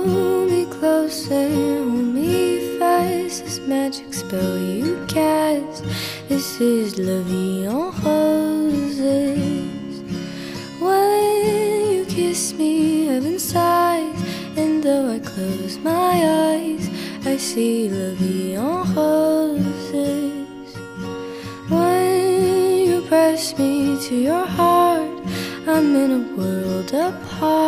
Hold me close and hold me fast. This magic spell you cast. This is La Vie en Roses. When you kiss me, heaven sighs, and though I close my eyes, I see La Vie en Roses. When you press me to your heart, I'm in a world apart.